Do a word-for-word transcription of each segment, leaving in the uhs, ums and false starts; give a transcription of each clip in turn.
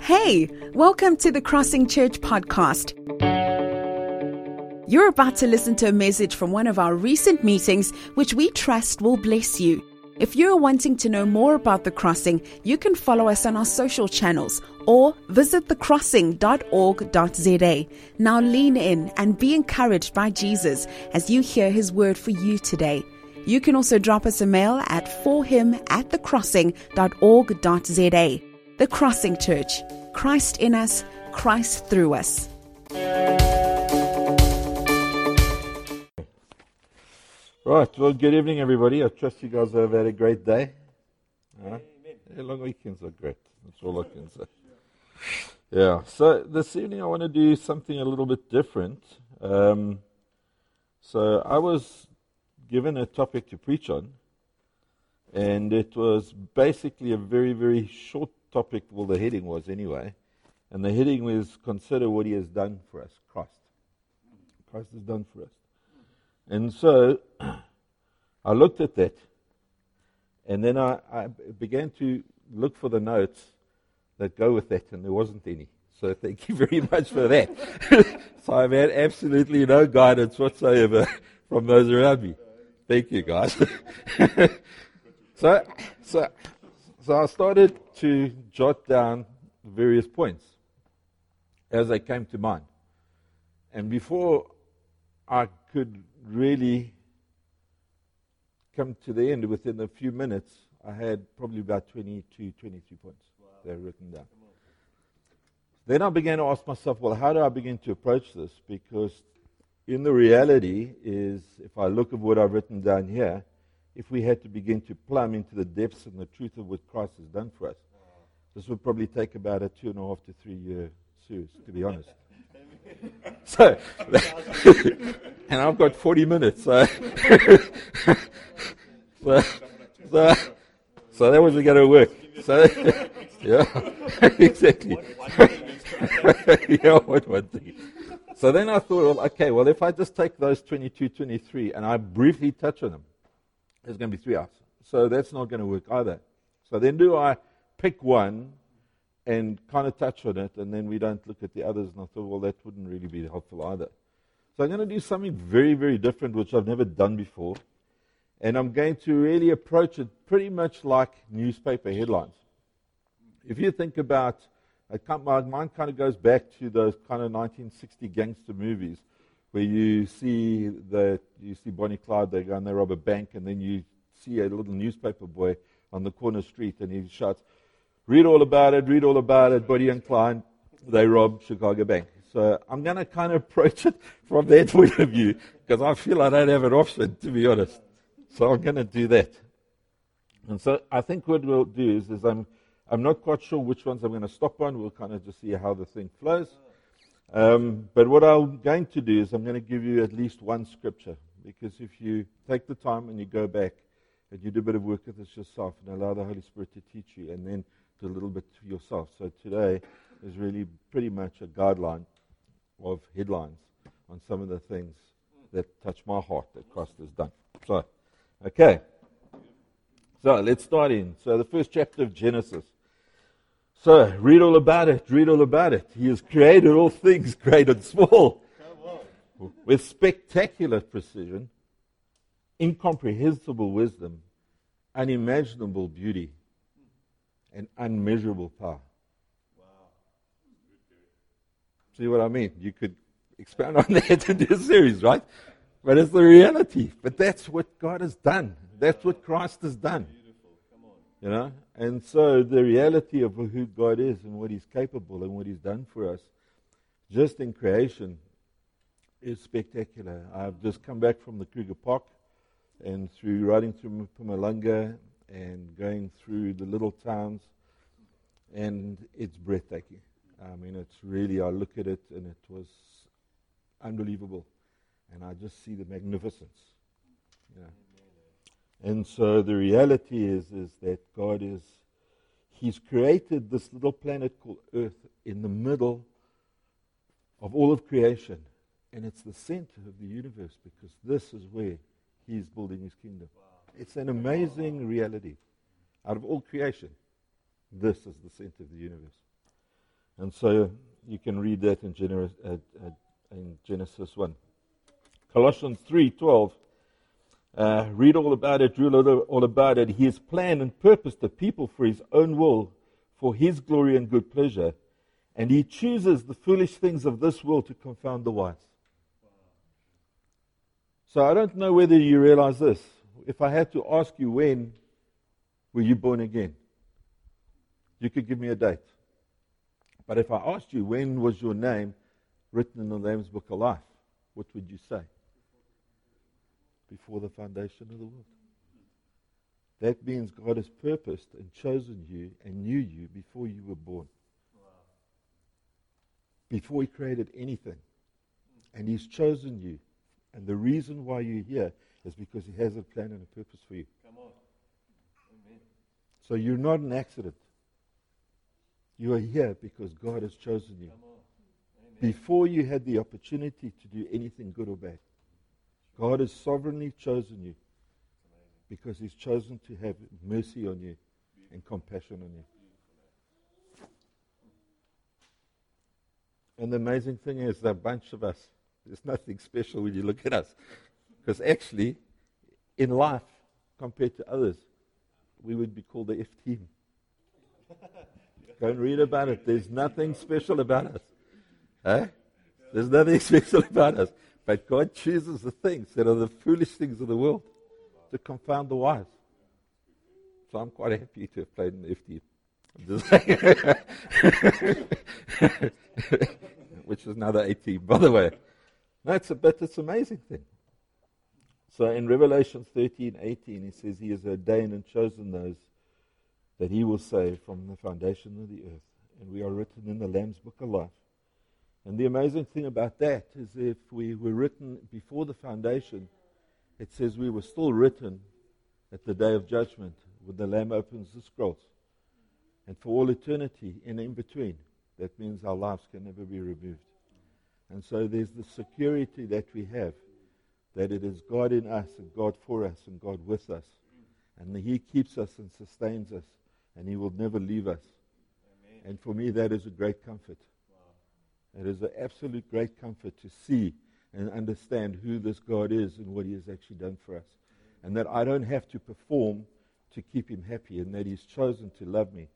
Hey, welcome to the Crossing Church podcast. You're about to listen to a message from one of our recent meetings, which we trust will bless you. If you're wanting to know more about The Crossing, you can follow us on our social channels or visit the crossing dot org dot z a. Now lean in and be encouraged by Jesus as you hear his word for you today. You can also drop us a mail at for him at the crossing dot org dot z a. The Crossing Church. Christ in us, Christ through us. Right, well, good evening, everybody. I trust you guys have had a great day. Uh, yeah, long weekends are great. That's all I can say. Yeah, so this evening I want to do something a little bit different. Um, so I was given a topic to preach on, and it was basically a very, very short topic. Well, the heading was anyway, and the heading was consider what he has done for us, Christ. Christ has done for us. And so I looked at that, and then I, I began to look for the notes that go with that, and there wasn't any. So thank you very much for that. So I've had absolutely no guidance whatsoever from those around me. Thank you, guys. so, so, so I started to jot down various points as they came to mind. And before I could really come to the end, within a few minutes, I had probably about twenty-two, twenty-three points wow. that were written down. Then I began to ask myself, well, how do I begin to approach this? Because in the reality is, if I look at what I've written down here, if we had to begin to plumb into the depths and the truth of what Christ has done for us, wow. this would probably take about a two and a half to three year series, to be honest. So, and I've got forty minutes, so, so, so, so that wasn't going to work. So, yeah, exactly. yeah, what one thing. So then I thought, well, okay, well, if I just take those twenty-two, twenty-three, and I briefly touch on them, there's going to be three hours. So that's not going to work either. So then do I pick one and kind of touch on it, and then we don't look at the others? And I thought, well, that wouldn't really be helpful either. So I'm going to do something very, very different, which I've never done before. And I'm going to really approach it pretty much like newspaper headlines. If you think about, my mind kind of goes back to those kind of nineteen sixty gangster movies where you see the you see Bonnie Clyde, they go and they rob a bank, and then you see a little newspaper boy on the corner street, and he shouts, read all about it, read all about it, Bonnie and Clyde, they robbed Chicago Bank. So I'm going to kind of approach it from that point of view, because I feel I don't have an option, to be honest. So I'm going to do that. And so I think what we'll do is, is I'm I'm not quite sure which ones I'm going to stop on. We'll kind of just see how the thing flows. Um, but what I'm going to do is I'm going to give you at least one scripture, because if you take the time and you go back and you do a bit of work with this yourself and allow the Holy Spirit to teach you, and then do a little bit to yourself. So today is really pretty much a guideline of headlines on some of the things that touch my heart that Christ has done. So, okay. So let's start in. So the first chapter of Genesis. So read all about it, read all about it. He has created all things, great and small, with spectacular precision, incomprehensible wisdom, unimaginable beauty, and unmeasurable power. Wow. See what I mean? You could expound on that in this series, right? But it's the reality. But that's what God has done. That's what Christ has done. You know? And so the reality of who God is and what he's capable and what he's done for us, just in creation, is spectacular. I've just come back from the Kruger Park, and through riding through Mpumalanga and going through the little towns, and it's breathtaking. I mean, it's really, I look at it and it was unbelievable. And I just see the magnificence. You know. And so the reality is, is that God is, he's created this little planet called Earth in the middle of all of creation. And it's the center of the universe, because this is where he's building his kingdom. Wow. It's an amazing reality. Out of all creation, this is the center of the universe. And so you can read that in Genesis, uh, uh, in Genesis one. Colossians three twelve. Uh, read all about it, read all, all about it. He has planned and purposed the people for his own will, for his glory and good pleasure. And he chooses the foolish things of this world to confound the wise. So I don't know whether you realize this. If I had to ask you, when were you born again? You could give me a date. But if I asked you, when was your name written in the Lamb's Book of Life, what would you say? Before the foundation of the world. That means God has purposed and chosen you and knew you before you were born. Before he created anything. And he's chosen you. And the reason why you're here is because he has a plan and a purpose for you. Come on. Amen. So you're not an accident. You are here because God has chosen you. Come on. Amen. Before you had the opportunity to do anything good or bad. God has sovereignly chosen you because he's chosen to have mercy on you and compassion on you. And the amazing thing is, that a bunch of us, there's nothing special when you look at us. Because actually, in life, compared to others, we would be called the F team. Go and read about it. There's nothing special about us. Eh? There's nothing special about us. But God chooses the things that are the foolish things of the world to confound the wise. So I'm quite happy to have played in the F team. Which is another A team, by the way. No, it's a bit, it's an amazing thing. So in Revelation thirteen eighteen, he says he has ordained and chosen those that he will save from the foundation of the earth. And we are written in the Lamb's Book of Life. And the amazing thing about that is, if we were written before the foundation, it says we were still written at the day of judgment when the Lamb opens the scrolls. And for all eternity and in between, that means our lives can never be removed. And so there's the security that we have, that it is God in us and God for us and God with us. And he keeps us and sustains us, and he will never leave us. Amen. And for me, that is a great comfort. It is an absolute great comfort to see and understand who this God is and what he has actually done for us. And that I don't have to perform to keep him happy, and that he's chosen to love me.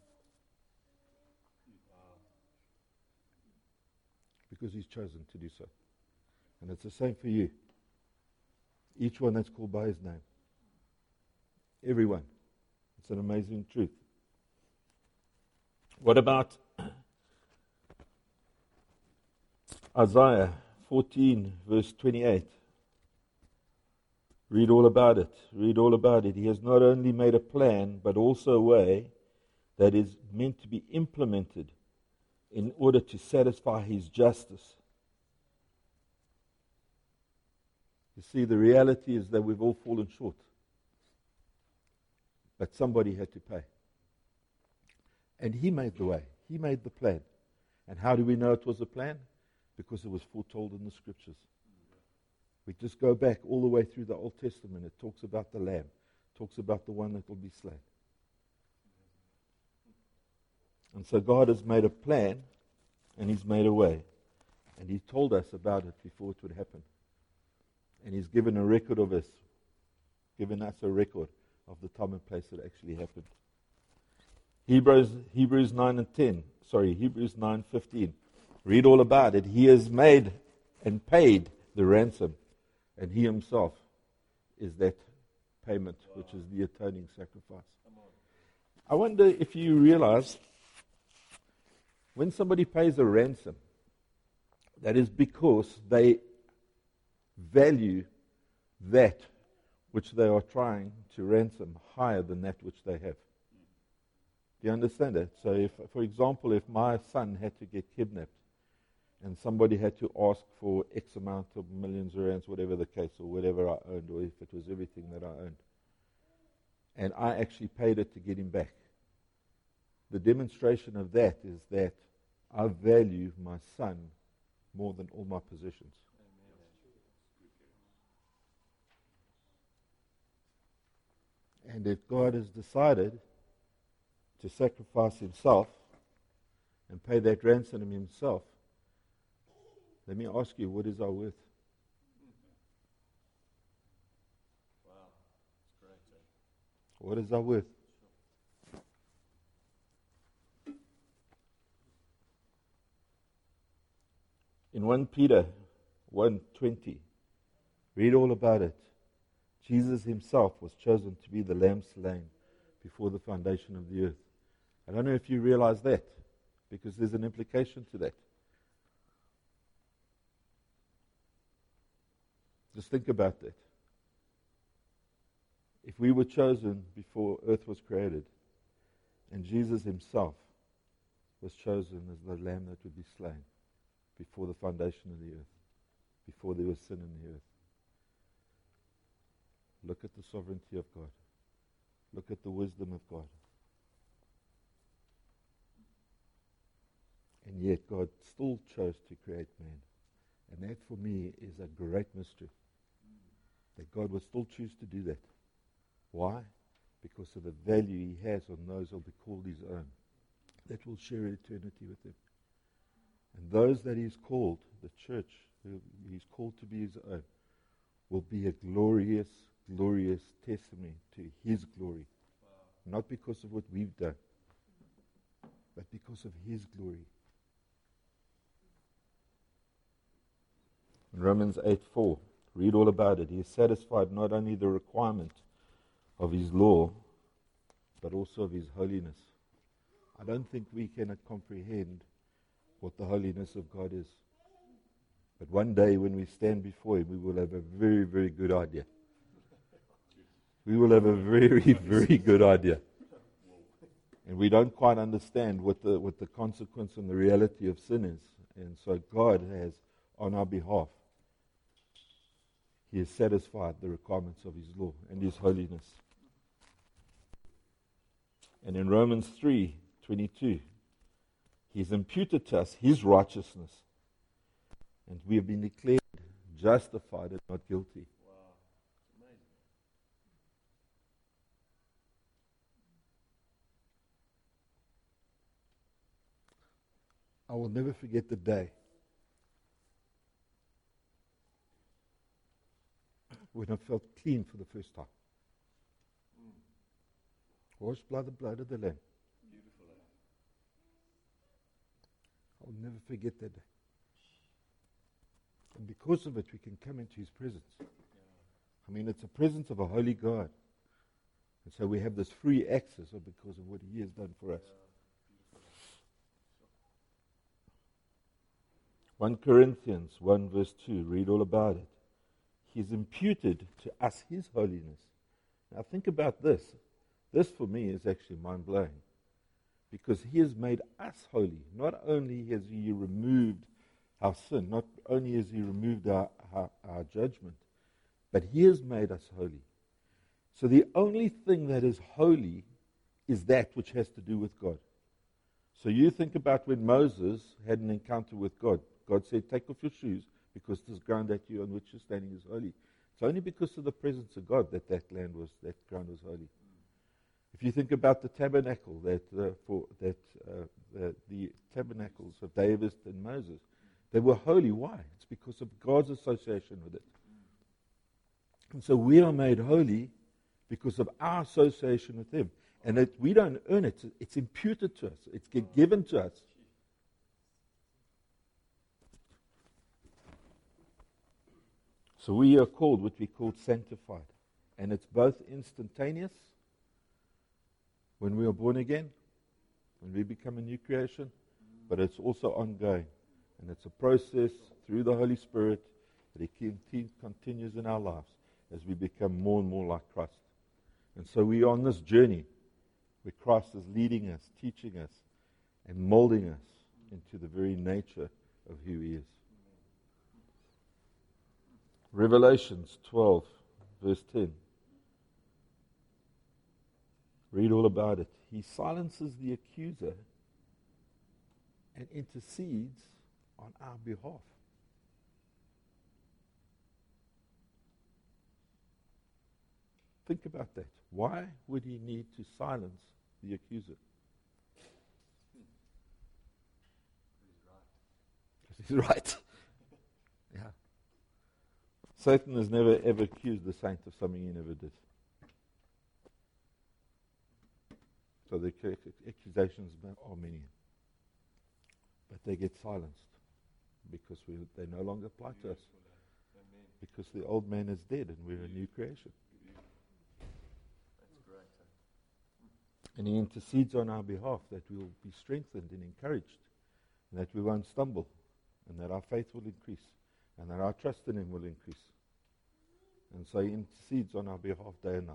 Because he's chosen to do so. And it's the same for you. Each one that's called by his name. Everyone. It's an amazing truth. What about Isaiah fourteen, verse twenty-eight? Read all about it. Read all about it. He has not only made a plan, but also a way that is meant to be implemented in order to satisfy his justice. You see, the reality is that we've all fallen short. But somebody had to pay. And he made the way. He made the plan. And how do we know it was a plan? Because it was foretold in the scriptures. We just go back all the way through the Old Testament. It talks about the Lamb. It talks about the one that will be slain. And so God has made a plan, and he's made a way. And he told us about it before it would happen. And he's given a record of us, given us a record of the time and place that actually happened. Hebrews Hebrews nine and ten, sorry, Hebrews nine fifteen. Read all about it. He has made and paid the ransom, and he himself is that payment, which is the atoning sacrifice. I wonder if you realize, when somebody pays a ransom, that is because they value that which they are trying to ransom higher than that which they have. Do you understand that? So if, for example, if my son had to get kidnapped and somebody had to ask for X amount of millions of rands, whatever the case, or whatever I owned, or if it was everything that I owned, and I actually paid it to get him back, the demonstration of that is that I value my son more than all my possessions. And if God has decided to sacrifice himself and pay that ransom himself, let me ask you, what is our worth? Wow, that's great. Eh? What is our worth? In First Peter one twenty, read all about it. Jesus himself was chosen to be the lamb slain before the foundation of the earth. I don't know if you realize that, because there's an implication to that. Just think about that. If we were chosen before earth was created, and Jesus himself was chosen as the lamb that would be slain before the foundation of the earth, before there was sin in the earth. Look at the sovereignty of God. Look at the wisdom of God. And yet God still chose to create man. And that for me is a great mystery. That God would still choose to do that. Why? Because of the value he has on those who will be called his own, that will share eternity with him. And those that he's called, the church, who he's called to be his own, will be a glorious, glorious testimony to his glory. Wow. Not because of what we've done, but because of his glory. In Romans eight four, read all about it. He has satisfied not only the requirement of his law, but also of his holiness. I don't think we can comprehend what the holiness of God is. But one day when we stand before him, we will have a very, very good idea. We will have a very, very good idea. And we don't quite understand what the what the consequence and the reality of sin is. And so God has, on our behalf, he has satisfied the requirements of his law and his holiness. And in Romans three twenty-two, he has imputed to us his righteousness, and we have been declared justified and not guilty. Wow, it's amazing. I will never forget the day when I felt clean for the first time. Mm. Washed by the blood of the Lamb. Beautiful. Eh? I'll never forget that day. And because of it, we can come into his presence. Yeah. I mean, it's a presence of a holy God. And so we have this free access because of what he has done for us. Yeah. First Corinthians one verse two, read all about it. He's imputed to us his holiness. Now think about this. This for me is actually mind-blowing. Because he has made us holy. Not only has he removed our sin, not only has he removed our, our, our judgment, but he has made us holy. So the only thing that is holy is that which has to do with God. So you think about when Moses had an encounter with God. God said, take off your shoes, because this ground that you on which you're standing is holy. It's only because of the presence of God that that land was, that ground was holy. If you think about the tabernacle, that uh, for that uh, the, the tabernacles of David and Moses, they were holy. Why? It's because of God's association with it. And so we are made holy because of our association with him. And that we don't earn it. It's imputed to us. It's given to us. So we are called what we call sanctified. And it's both instantaneous when we are born again, when we become a new creation, but it's also ongoing. And it's a process through the Holy Spirit that He continues in our lives as we become more and more like Christ. And so we are on this journey where Christ is leading us, teaching us, and molding us into the very nature of who He is. Revelations twelve, verse ten. Read all about it. He silences the accuser and intercedes on our behalf. Think about that. Why would he need to silence the accuser? He's right. Yeah. Satan has never ever accused the saint of something he never did. So the accusations are many. But they get silenced because we, they no longer apply to us. Because the old man is dead and we're a new creation. That's great. Huh? And he intercedes on our behalf that we will be strengthened and encouraged, and that we won't stumble, and that our faith will increase, and that our trust in him will increase. And so he intercedes on our behalf day and night.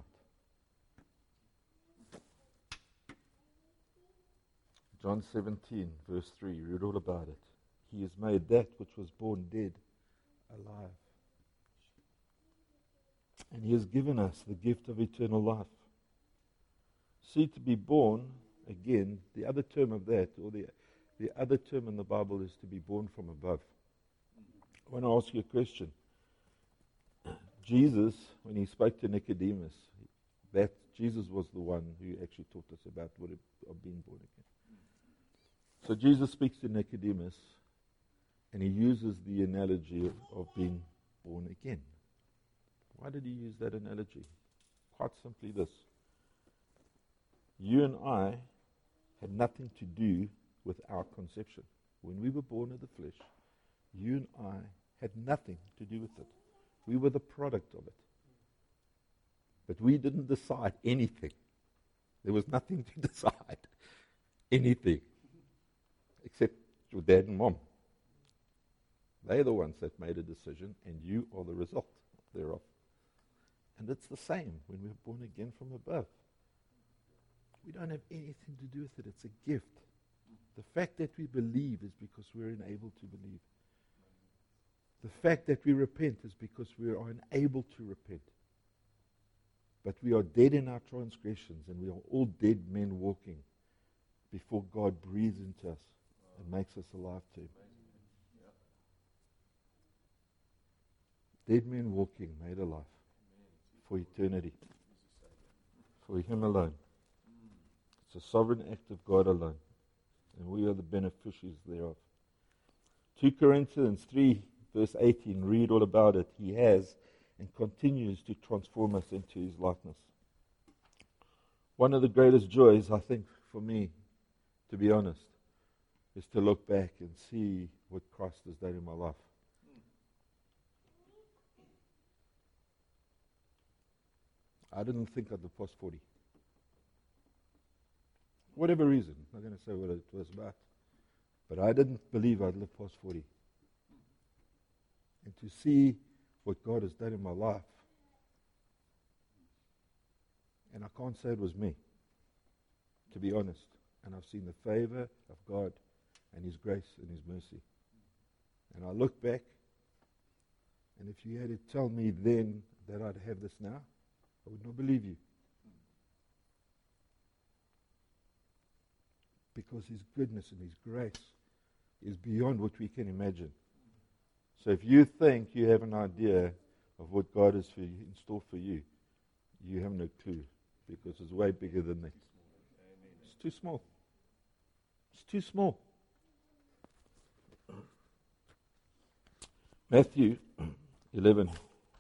John seventeen, verse three, read all about it. He has made that which was born dead alive. And he has given us the gift of eternal life. See, to be born again, the other term of that, or the, the other term in the Bible is to be born from above. I want to ask you a question. Jesus, when he spoke to Nicodemus, that Jesus was the one who actually taught us about what it, of being born again. So Jesus speaks to Nicodemus, and he uses the analogy of, of being born again. Why did he use that analogy? Quite simply this. You and I had nothing to do with our conception. When we were born of the flesh, you and I had nothing to do with it. We were the product of it. But we didn't decide anything. There was nothing to decide anything except your dad and mom. They're the ones that made a decision, and you are the result thereof. And it's the same when we're born again from above. We don't have anything to do with it. It's a gift. The fact that we believe is because we're enabled to believe. The fact that we repent is because we are unable to repent. But we are dead in our transgressions, and we are all dead men walking before God breathes into us and makes us alive to him. Dead men walking, made alive for eternity, for him alone. It's a sovereign act of God alone, and we are the beneficiaries thereof. Second Corinthians three, verse eighteen, read all about it. He has and continues to transform us into his likeness. One of the greatest joys, I think, for me, to be honest, is to look back and see what Christ has done in my life. I didn't think I'd live past forty. Whatever reason. I'm not going to say what it was about. But I didn't believe I'd live past forty. And to see what God has done in my life, and I can't say it was me, to be honest. And I've seen the favor of God and his grace and his mercy. And I look back, and if you had to tell me then that I'd have this now, I would not believe you. Because his goodness and his grace is beyond what we can imagine. So if you think you have an idea of what God has for you, in store for you, you have no clue, because it's way bigger than that. It's too small. It's too small. Matthew eleven.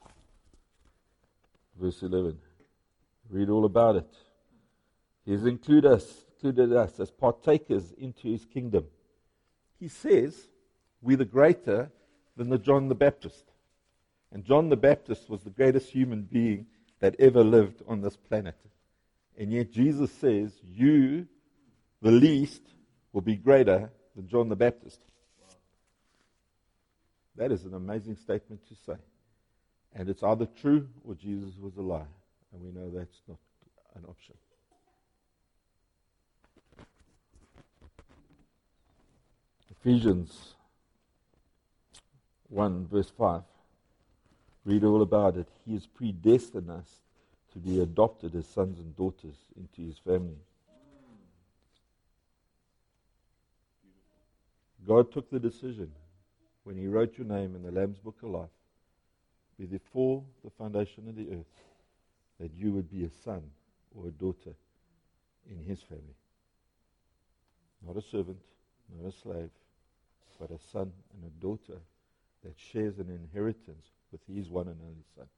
Verse eleven. Read all about it. He has included us, included us as partakers into his kingdom. He says we're the greater than the John the Baptist. And John the Baptist was the greatest human being that ever lived on this planet. And yet Jesus says you, the least, will be greater than John the Baptist. That is an amazing statement to say. And it's either true or Jesus was a lie. And we know that's not an option. Ephesians one, verse five. Read all about it. He has predestined us to be adopted as sons and daughters into his family. God took the decision when he wrote your name in the Lamb's Book of Life, before the foundation of the earth, that you would be a son or a daughter in his family. Not a servant, not a slave, but a son and a daughter that shares an inheritance with his one and only Son.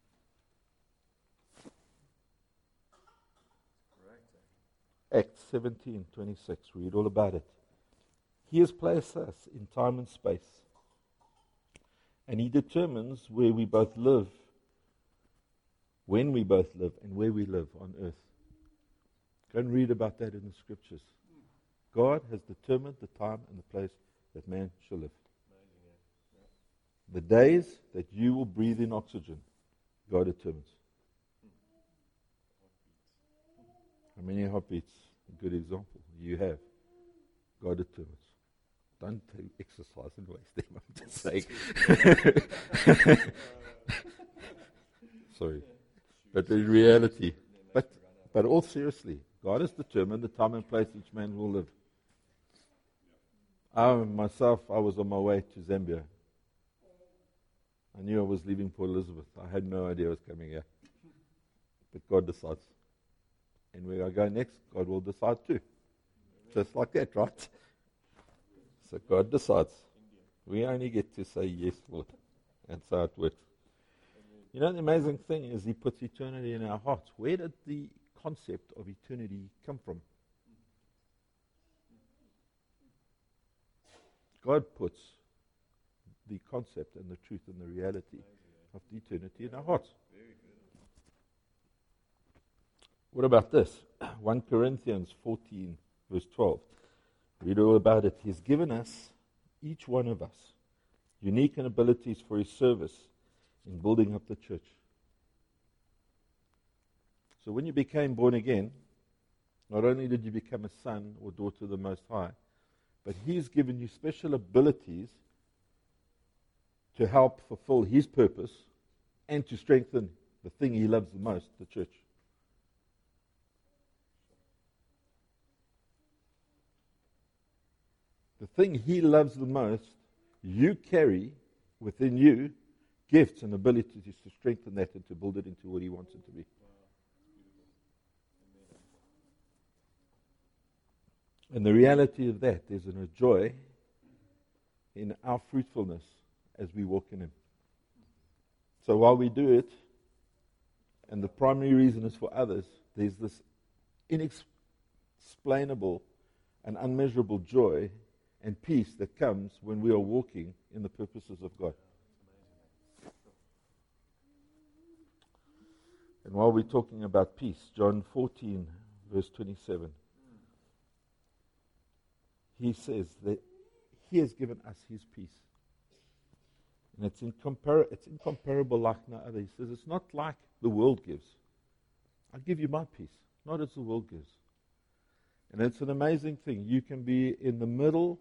Acts seventeen twenty-six, read all about it. He has placed us in time and space, and he determines where we both live, when we both live, and where we live on earth. Go and read about that in the scriptures. God has determined the time and the place that man shall live. The days that you will breathe in oxygen, God determines. How many heartbeats? A good example. You have. God determines. Don't take exercise and waste them. I'm just saying. Sorry. But in reality, but but all seriously, God has determined the time and place each man will live. I myself, I was on my way to Zambia. I knew I was leaving Port Elizabeth. I had no idea I was coming here. But God decides. And where I go next, God will decide too. Just like that, right? So God decides. We only get to say yes, Lord. And so it works. You know, the amazing thing is He puts eternity in our hearts. Where did the concept of eternity come from? God puts the concept and the truth and the reality of the eternity in our hearts. What about this? First Corinthians fourteen, verse twelve. Read all about it. He's given us, each one of us, unique abilities for His service in building up the church. So when you became born again, not only did you become a son or daughter of the Most High, but He's given you special abilities to help fulfill His purpose and to strengthen the thing He loves the most, the church. The thing He loves the most, you carry within you gifts and abilities to strengthen that and to build it into what He wants it to be. And the reality of that, there's a joy in our fruitfulness as we walk in Him. So while we do it, and the primary reason is for others, there's this inexplainable and unmeasurable joy and peace that comes when we are walking in the purposes of God. And while we're talking about peace, John fourteen, verse twenty-seven, He says that He has given us His peace. And it's, incompar- it's incomparable like no other. He says it's not like the world gives. I give you my peace, not as the world gives. And it's an amazing thing. You can be in the middle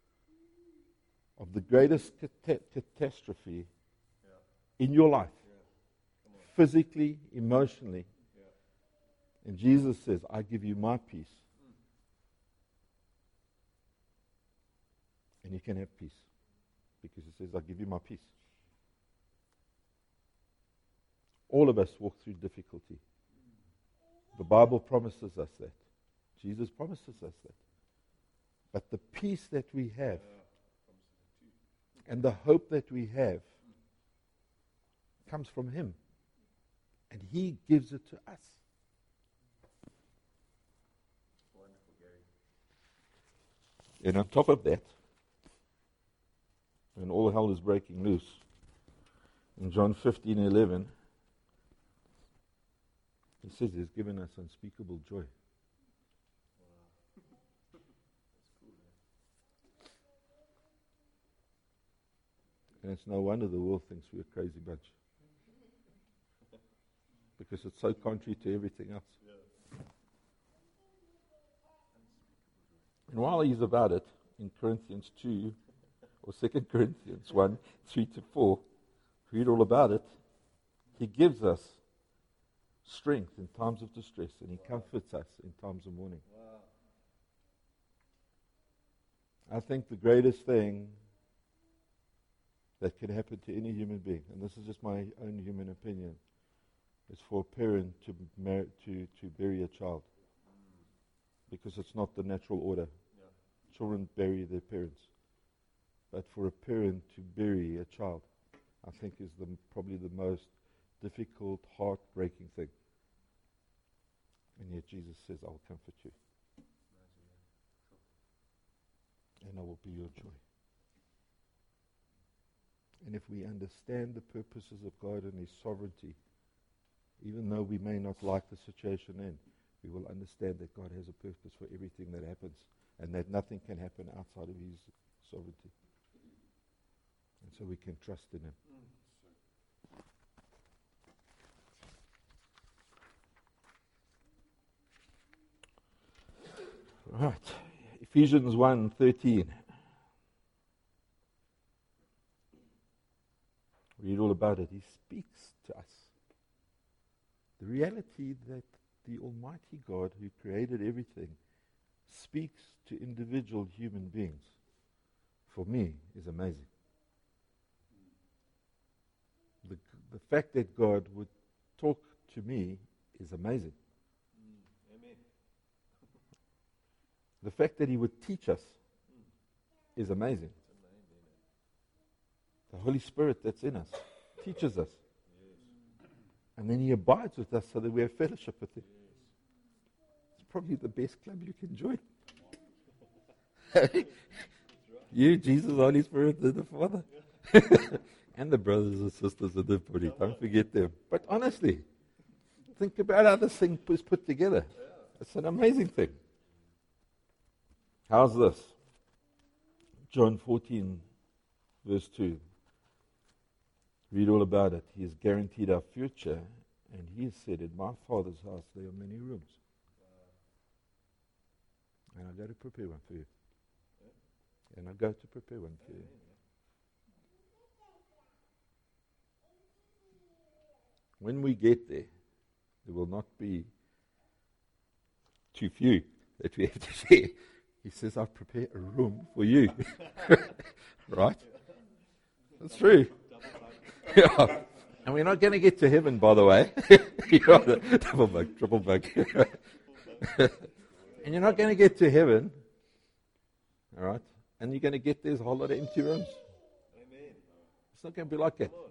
of the greatest cat- catastrophe yeah. in your life, yeah. physically, emotionally. Yeah. And Jesus says, I give you my peace. Mm. And you can have peace. Because He says, I give you my peace. All of us walk through difficulty. The Bible promises us that. Jesus promises us that. But the peace that we have and the hope that we have comes from Him. And He gives it to us. And on top of that, when all hell is breaking loose, in John fifteen eleven, He says He's given us unspeakable joy. And it's no wonder the world thinks we're a crazy bunch. Because it's so contrary to everything else. And while he's about it, in Corinthians two, or Second Corinthians one, three to four, read all about it. He gives us strength in times of distress, and He comforts us in times of mourning. I think the greatest thing that can happen to any human being, and this is just my own human opinion, is for a parent to mar- to to bury a child, because it's not the natural order. Yeah. Children bury their parents. But for a parent to bury a child, I think is the, probably the most difficult, heartbreaking thing. And yet Jesus says, I'll comfort you. And I will be your joy. And if we understand the purposes of God and His sovereignty, even though we may not like the situation in, we will understand that God has a purpose for everything that happens and that nothing can happen outside of His sovereignty. And so we can trust in Him. Right. Ephesians one thirteen. Read all about it. He speaks to us. The reality that the Almighty God who created everything speaks to individual human beings, for me, is amazing. The, the fact that God would talk to me is amazing. Mm. Amen. The fact that He would teach us is amazing. The Holy Spirit that's in us teaches us. Yes. And then He abides with us so that we have fellowship with Him. Yes. It's probably the best club you can join. You, Jesus, Holy Spirit, and the Father. And the brothers and sisters of the body. Don't forget them. But honestly, think about how this thing was put together. It's an amazing thing. How's this? John fourteen, verse two. Read all about it. He has guaranteed our future, and He has said, in my Father's house there are many rooms. And I've got to prepare one for you. And I've got to prepare one for you. When we get there, there will not be too few that we have to share. He says, I've prepared a room for you. Right? That's true. Yeah. And we're not going to get to heaven, by the way. Double bug, triple bug. And you're not going to get to heaven, all right? And you're going to get there's a whole lot of empty rooms. Amen. It's not going to be like that.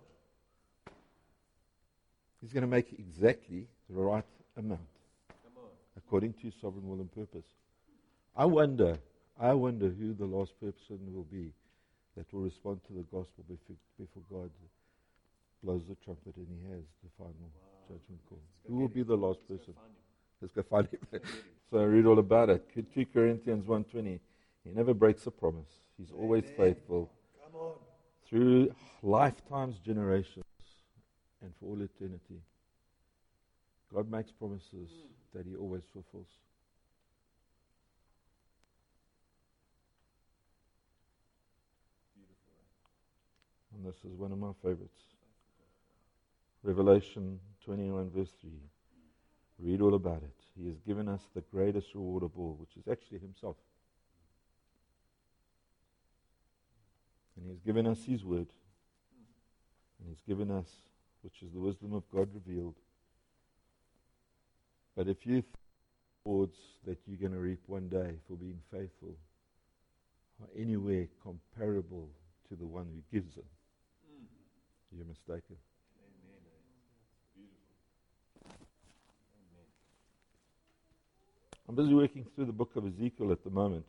He's going to make exactly the right amount, according to His sovereign will and purpose. I wonder, I wonder who the last person will be that will respond to the gospel before, before God blows the trumpet and He has the final wow. judgment call. Who will be the last person? Let's go find him. So read all about it. two Corinthians one twenty. He never breaks a promise. He's Amen. Always faithful. Come on. Through lifetimes, generations, and for all eternity. God makes promises mm. that He always fulfills. And this is one of my favorites. Revelation twenty-one verse three. Read all about it. He has given us the greatest reward of all, which is actually Himself. And He has given us His word. And He's given us, which is the wisdom of God revealed. But if you think rewards that you're going to reap one day for being faithful are anywhere comparable to the one who gives them, mm. you're mistaken. Amen. Beautiful. Amen. I'm busy working through the book of Ezekiel at the moment.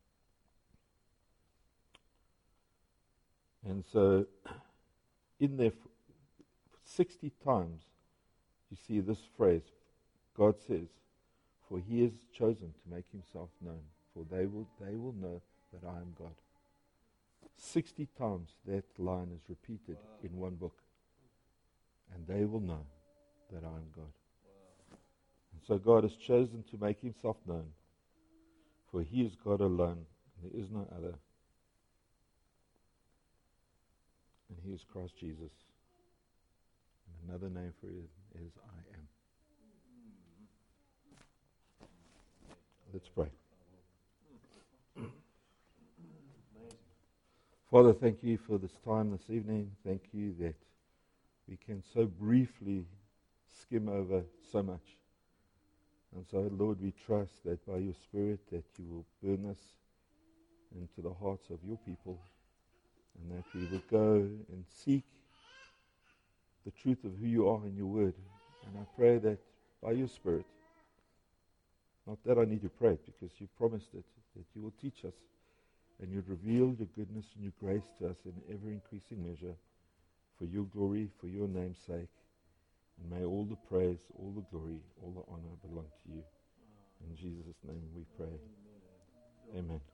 And so, in there, sixty times, you see this phrase. God says, for He has chosen to make Himself known, for they will they will know that I am God. Sixty times that line is repeated wow. in one book. And they will know that I am God. Wow. And so God has chosen to make Himself known, for He is God alone, and there is no other. And He is Christ Jesus. And another name for Him is I am. Let's pray. Father, thank You for this time this evening. Thank You that we can so briefly skim over so much. And so, Lord, we trust that by Your Spirit that You will burn us into the hearts of Your people and that we will go and seek the truth of who you are in your word. And I pray that by your Spirit, not that I need to pray it because you promised it, that you will teach us and you'd reveal your goodness and your grace to us in ever-increasing measure for your glory, for your name's sake. And may all the praise, all the glory, all the honor belong to you. In Jesus' name we pray. Amen.